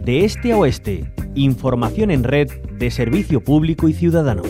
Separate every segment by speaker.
Speaker 1: de este a oeste. Información en red de servicio público y ciudadano.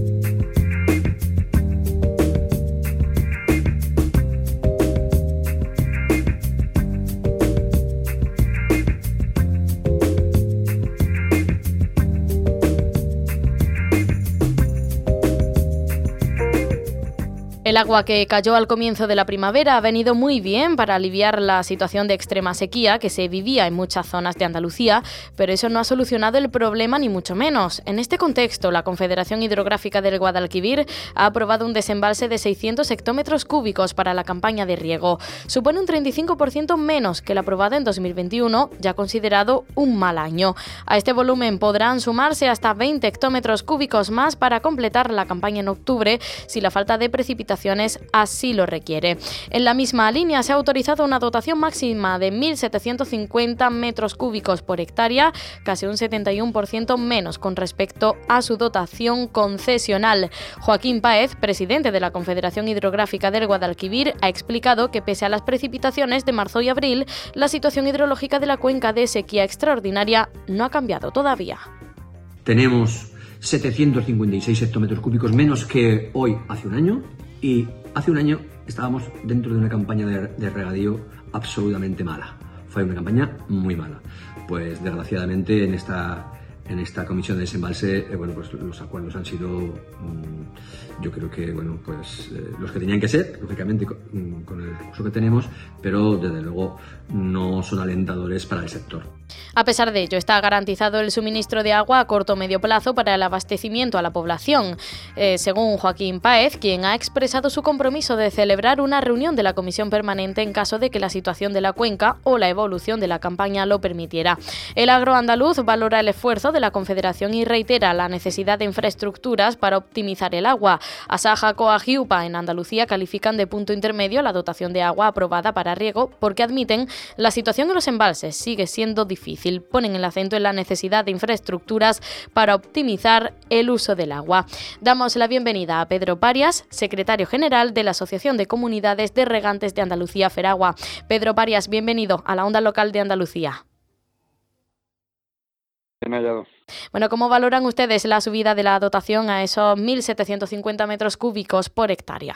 Speaker 2: El agua que cayó al comienzo de la primavera ha venido muy bien para aliviar la situación de extrema sequía que se vivía en muchas zonas de Andalucía, pero eso no ha solucionado el problema ni mucho menos. En este contexto, la Confederación Hidrográfica del Guadalquivir ha aprobado un desembalse de 600 hectómetros cúbicos para la campaña de riego. Supone un 35% menos que el aprobado en 2021, ya considerado un mal año. A este volumen podrán sumarse hasta 20 hectómetros cúbicos más para completar la campaña en octubre, si la falta de precipitación así lo requiere. En la misma línea se ha autorizado una dotación máxima de 1.750 metros cúbicos por hectárea, casi un 71% menos con respecto a su dotación concesional. Joaquín Páez, presidente de la Confederación Hidrográfica del Guadalquivir, ha explicado que pese a las precipitaciones de marzo y abril, la situación hidrológica de la cuenca de sequía extraordinaria no ha cambiado todavía.
Speaker 3: Tenemos 756 hectómetros cúbicos menos que hoy hace un año. Y hace un año estábamos dentro de una campaña de regadío absolutamente mala. Fue una campaña muy mala. Pues desgraciadamente en esta comisión de desembalse, pues los acuerdos han sido, yo creo que, los que tenían que ser, lógicamente con el recurso que tenemos, pero desde luego no son alentadores para el sector.
Speaker 2: A pesar de ello, está garantizado el suministro de agua a corto o medio plazo para el abastecimiento a la población. Según Joaquín Páez, quien ha expresado su compromiso de celebrar una reunión de la Comisión Permanente en caso de que la situación de la cuenca o la evolución de la campaña lo permitiera. El agro andaluz valora el esfuerzo de la Confederación y reitera la necesidad de infraestructuras para optimizar el agua. Asaja, Coag y UPA en Andalucía califican de punto intermedio la dotación de agua aprobada para riego porque admiten la situación en los embalses sigue siendo difícil. Ponen el acento en la necesidad de infraestructuras para optimizar el uso del agua. Damos la bienvenida a Pedro Parias, secretario general de la Asociación de Comunidades de Regantes de Andalucía, Feragua. Pedro Parias, bienvenido a la Onda Local de Andalucía.
Speaker 4: Bien hallado.
Speaker 2: Bueno, ¿cómo valoran ustedes la subida de la dotación a esos 1.750 metros cúbicos por hectárea?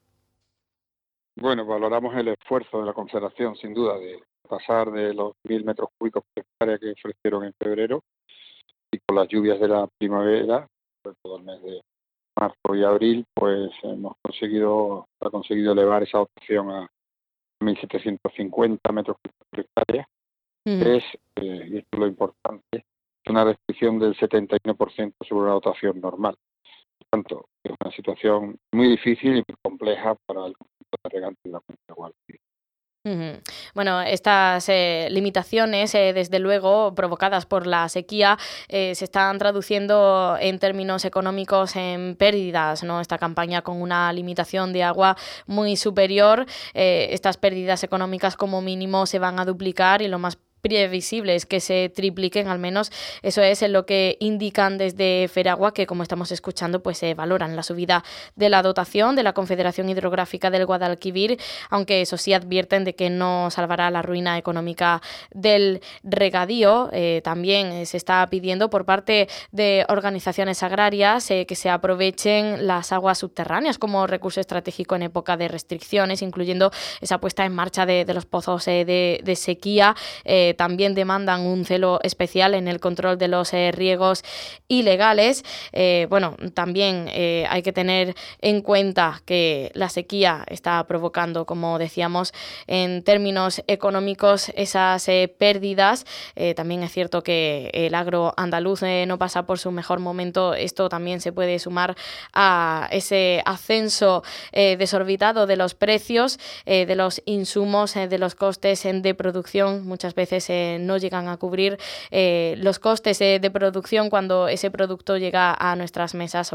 Speaker 4: Bueno, valoramos el esfuerzo de la Confederación, sin duda, de pasar de los 1.000 metros cúbicos por hectárea que ofrecieron en febrero y con las lluvias de la primavera, sobre todo el mes de marzo y abril, pues ha conseguido elevar esa dotación a 1.750 metros cúbicos por hectárea, que es, y esto es lo importante, una restricción del 71% sobre la dotación normal. Por tanto, es una situación muy difícil y muy compleja para el conjunto de regantes de la cuenca de Guadalquivir.
Speaker 2: Bueno, estas limitaciones, desde luego, provocadas por la sequía, se están traduciendo en términos económicos en pérdidas, ¿no? Esta campaña con una limitación de agua muy superior, estas pérdidas económicas como mínimo se van a duplicar y lo más previsible es que se tripliquen, al menos eso es en lo que indican desde Feragua, que como estamos escuchando pues valoran la subida de la dotación de la Confederación Hidrográfica del Guadalquivir, aunque eso sí advierten de que no salvará la ruina económica del regadío. También se está pidiendo por parte de organizaciones agrarias que se aprovechen las aguas subterráneas como recurso estratégico en época de restricciones, incluyendo esa puesta en marcha de los pozos de sequía. También demandan un celo especial en el control de los riegos ilegales. También hay que tener en cuenta que la sequía está provocando, como decíamos, en términos económicos esas pérdidas. También es cierto que el agro andaluz no pasa por su mejor momento. Esto también se puede sumar a ese ascenso desorbitado de los precios, de los insumos, de los costes de producción. Muchas veces no llegan a cubrir los costes de producción cuando ese producto llega a nuestras mesas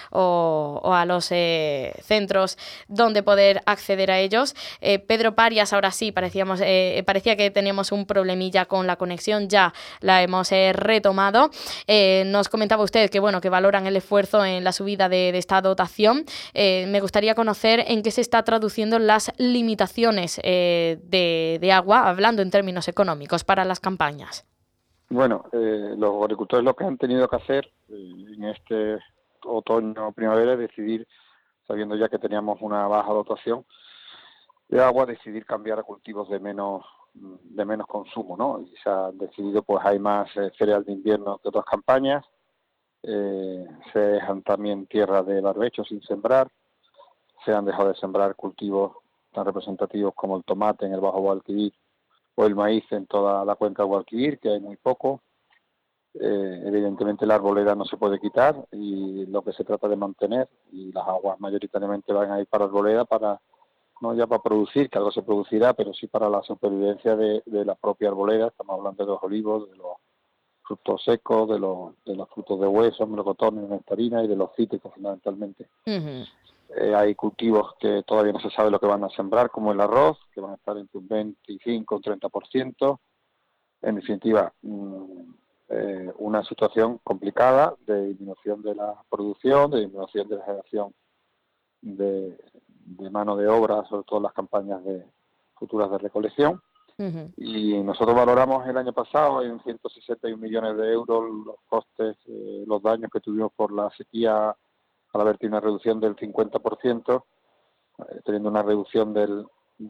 Speaker 2: o a los centros donde poder acceder a ellos. Pedro Parias, ahora sí, parecía que teníamos un problemilla con la conexión, ya la hemos retomado. Nos comentaba usted que valoran el esfuerzo en la subida de esta dotación. Me gustaría conocer en qué se está traduciendo las limitaciones de agua, hablando en términos económicos, para las campañas.
Speaker 4: Bueno, los agricultores lo que han tenido que hacer en este otoño-primavera es decidir, sabiendo ya que teníamos una baja dotación de agua, decidir cambiar a cultivos de menos consumo, ¿no? Y se ha decidido, pues hay más cereal de invierno que otras campañas, se dejan también tierras de barbecho sin sembrar, se han dejado de sembrar cultivos tan representativos como el tomate en el Bajo Guadalquivir o el maíz en toda la cuenca del Guadalquivir, que hay muy poco. Evidentemente la arboleda no se puede quitar y lo que se trata de mantener, y las aguas mayoritariamente van a ir para arboleda, para no ya para producir, que algo se producirá, pero sí para la supervivencia de la propia arboleda. Estamos hablando de los olivos, de los frutos secos, de los frutos de hueso, melocotones, nectarina, y de los cítricos fundamentalmente.
Speaker 2: Ujú.
Speaker 4: Hay cultivos que todavía no se sabe lo que van a sembrar, como el arroz, que van a estar entre un 25 y un 30%. En definitiva, una situación complicada de disminución de la producción, de disminución de la generación de mano de obra, sobre todo en las campañas futuras de recolección.
Speaker 2: Ujú.
Speaker 4: Y nosotros valoramos el año pasado en 161 millones de euros los costes, los daños que tuvimos por la sequía, al haber tenido una reducción del 50%, teniendo una reducción del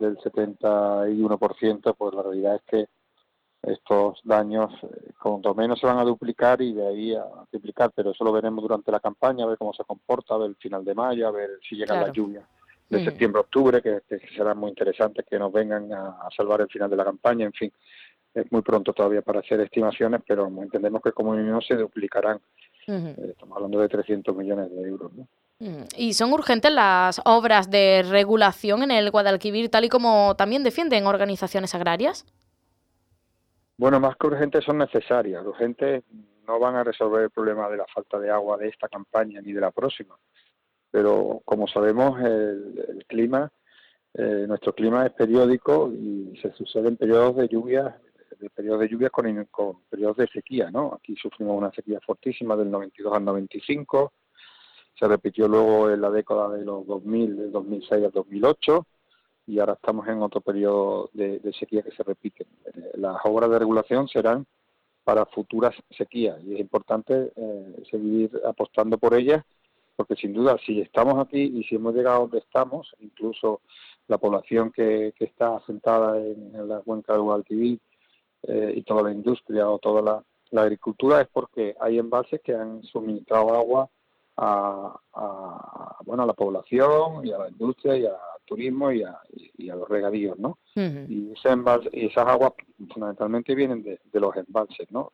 Speaker 4: 71%, pues la realidad es que estos daños, cuanto menos se van a duplicar y de ahí a triplicar, pero eso lo veremos durante la campaña, a ver cómo se comporta, a ver el final de mayo, a ver si llegan las
Speaker 2: Claro.
Speaker 4: lluvias de septiembre-octubre, que serán muy interesantes, que nos vengan a salvar el final de la campaña. En fin, es muy pronto todavía para hacer estimaciones, pero entendemos que como mínimo se duplicarán.
Speaker 2: Ujú.
Speaker 4: Estamos hablando de 300 millones de euros, ¿no?
Speaker 2: ¿Y son urgentes las obras de regulación en el Guadalquivir, tal y como también defienden organizaciones agrarias?
Speaker 4: Bueno, más que urgentes son necesarias. Urgentes no van a resolver el problema de la falta de agua de esta campaña ni de la próxima. Pero como sabemos, el clima, nuestro clima es periódico y se suceden periodos de lluvias con periodos de sequía, ¿no? Aquí sufrimos una sequía fortísima del 92 al 95, se repitió luego en la década de los 2000, del 2006 al 2008, y ahora estamos en otro periodo de sequía que se repite. Las obras de regulación serán para futuras sequías y es importante seguir apostando por ellas, porque sin duda si estamos aquí y si hemos llegado donde estamos, incluso la población que está asentada en la cuenca del Guadalquivir, y toda la industria o toda la agricultura, es porque hay embalses que han suministrado agua a la población y a la industria y al turismo y a los regadíos, ¿no?
Speaker 2: Ujú.
Speaker 4: Y ese embalse, y esas aguas fundamentalmente vienen de los embalses, ¿no?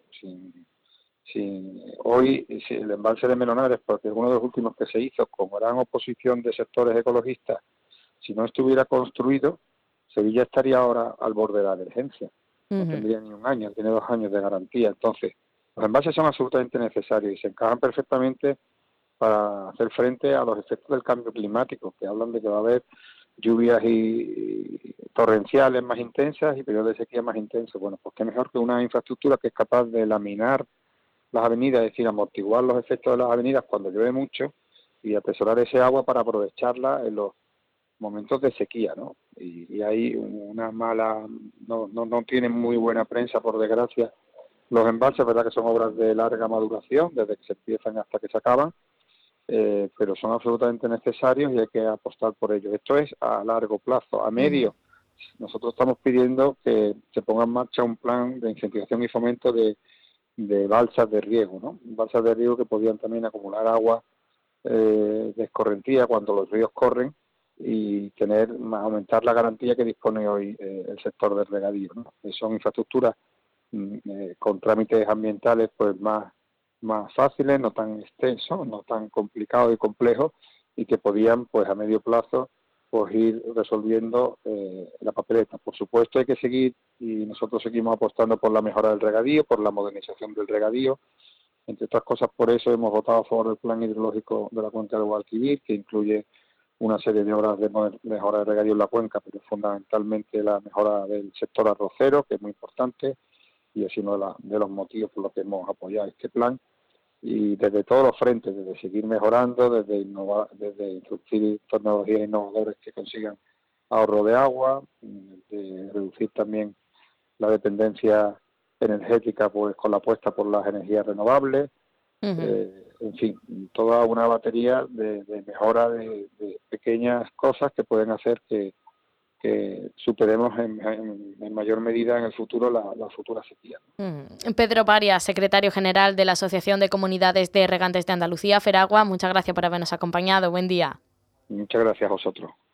Speaker 4: Hoy el embalse de Melonares, porque es uno de los últimos que se hizo con gran oposición de sectores ecologistas, si no estuviera construido, Sevilla estaría ahora al borde de la emergencia. No
Speaker 2: Ujú.
Speaker 4: tendría ni un año, tiene 2 años de garantía. Entonces, los envases son absolutamente necesarios y se encajan perfectamente para hacer frente a los efectos del cambio climático, que hablan de que va a haber lluvias y torrenciales más intensas y periodos de sequía más intensos. Bueno, pues qué mejor que una infraestructura que es capaz de laminar las avenidas, es decir, amortiguar los efectos de las avenidas cuando llueve mucho y atesorar ese agua para aprovecharla en los momentos de sequía, ¿no? Y hay una mala, no tienen muy buena prensa, por desgracia, los embalses, verdad que son obras de larga maduración, desde que se empiezan hasta que se acaban, pero son absolutamente necesarios y hay que apostar por ellos. Esto es a largo plazo. A
Speaker 2: Ujú.
Speaker 4: medio, nosotros estamos pidiendo que se ponga en marcha un plan de incentivación y fomento de balsas de riego, ¿no? Balsas de riego que podían también acumular agua de escorrentía cuando los ríos corren y aumentar la garantía que dispone hoy el sector del regadío, ¿no? Son infraestructuras con trámites ambientales pues más fáciles, no tan extensos, no tan complicados y complejos, y que podían pues a medio plazo pues ir resolviendo la papeleta. Por supuesto hay que seguir, y nosotros seguimos apostando por la mejora del regadío, por la modernización del regadío. Entre otras cosas, por eso hemos votado a favor del plan hidrológico de la cuenca del Guadalquivir, que incluye una serie de obras de mejora de regadío en la cuenca, pero fundamentalmente la mejora del sector arrocero, que es muy importante, y es uno de los motivos por los que hemos apoyado este plan. Y desde todos los frentes, desde seguir mejorando, desde innovar, desde introducir tecnologías innovadoras que consigan ahorro de agua, de reducir también la dependencia energética, pues con la apuesta por las energías renovables, en fin, toda una batería de mejora de pequeñas cosas que pueden hacer que superemos en mayor medida en el futuro la futura sequía.
Speaker 2: Pedro Parias, secretario general de la Asociación de Comunidades de Regantes de Andalucía, FERAGUA, muchas gracias por habernos acompañado. Buen día.
Speaker 4: Muchas gracias a vosotros.